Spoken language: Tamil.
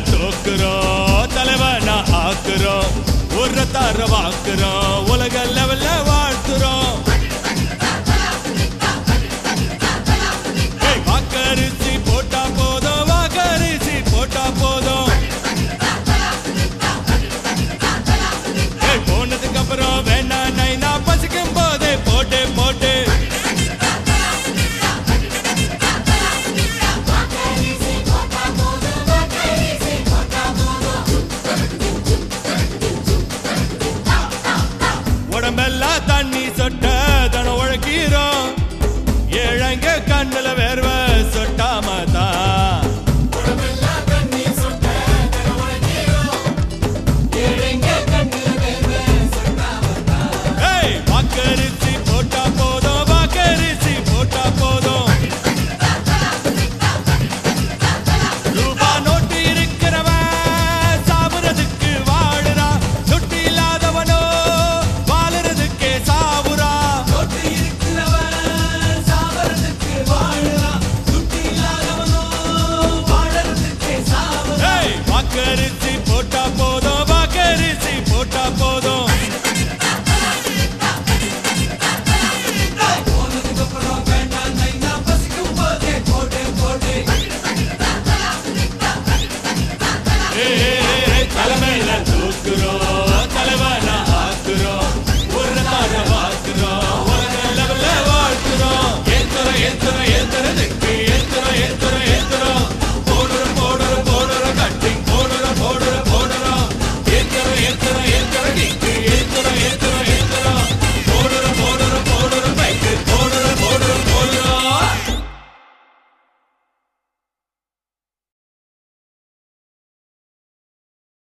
தோக்குறோம், தலைவனா ஆக்குறோம், ஒரு தரவாக்குறோம், உலக லெவல்ல வாழ்த்துறோம். வாக்கரிசி போட்டா போதும், வாக்கரிசி போட்டா போதும். போனதுக்கு அப்புறம் வேணா நைனா பசிக்கும் போதே போட்டு போட்டு உடம்பெல்லாம் தண்ணி சொட்ட தன உழைக்கிறோம். ஏழங்க கண்ணுல வேர்வ சொட்டாமதான் வாக்கரிசி போட்டா போதும், வாக்கரிசி போட்டா போதும். ரூபா நோட்டு இருக்கிறவன் சாவுறதுக்கு வாழுறா, நொட்டு இல்லாதவனோ வாழுறதுக்கே சாவுறா. வாக்கரிசி போட்டா போதும், வாக்கரிசி போட்டா போதும். தலைமையில தூக்குறோம்,